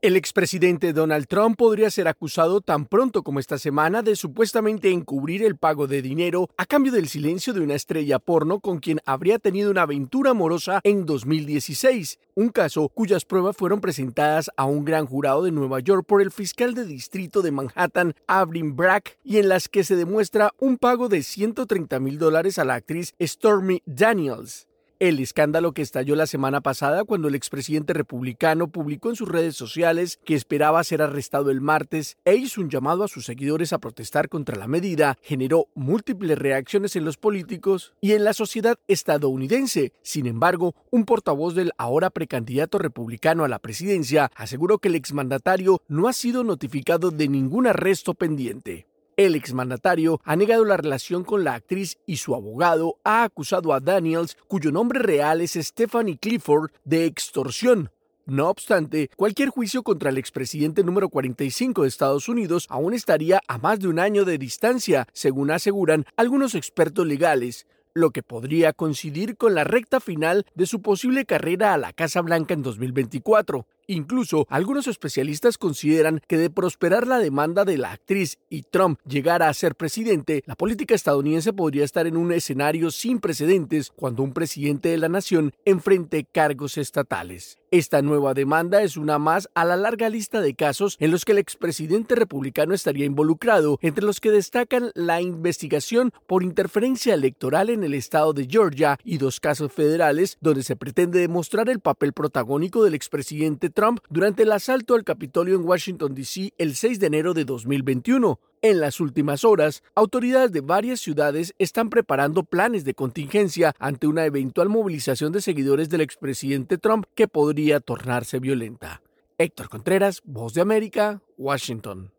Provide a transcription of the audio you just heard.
El expresidente Donald Trump podría ser acusado tan pronto como esta semana de supuestamente encubrir el pago de dinero a cambio del silencio de una estrella porno con quien habría tenido una aventura amorosa en 2016, un caso cuyas pruebas fueron presentadas a un gran jurado de Nueva York por el fiscal de distrito de Manhattan, Alvin Bragg, y en las que se demuestra un pago de $130,000 a la actriz Stormy Daniels. El escándalo que estalló la semana pasada cuando el expresidente republicano publicó en sus redes sociales que esperaba ser arrestado el martes e hizo un llamado a sus seguidores a protestar contra la medida generó múltiples reacciones en los políticos y en la sociedad estadounidense. Sin embargo, un portavoz del ahora precandidato republicano a la presidencia aseguró que el exmandatario no ha sido notificado de ningún arresto pendiente. El exmandatario ha negado la relación con la actriz y su abogado ha acusado a Daniels, cuyo nombre real es Stephanie Clifford, de extorsión. No obstante, cualquier juicio contra el expresidente número 45 de Estados Unidos aún estaría a más de un año de distancia, según aseguran algunos expertos legales, lo que podría coincidir con la recta final de su posible carrera a la Casa Blanca en 2024. Incluso, algunos especialistas consideran que de prosperar la demanda de la actriz y Trump llegara a ser presidente, la política estadounidense podría estar en un escenario sin precedentes cuando un presidente de la nación enfrente cargos estatales. Esta nueva demanda es una más a la larga lista de casos en los que el expresidente republicano estaría involucrado, entre los que destacan la investigación por interferencia electoral en el estado de Georgia y 2 casos federales donde se pretende demostrar el papel protagónico del expresidente Trump durante el asalto al Capitolio en Washington, D.C. el 6 de enero de 2021. En las últimas horas, autoridades de varias ciudades están preparando planes de contingencia ante una eventual movilización de seguidores del expresidente Trump que podría tornarse violenta. Héctor Contreras, Voz de América, Washington.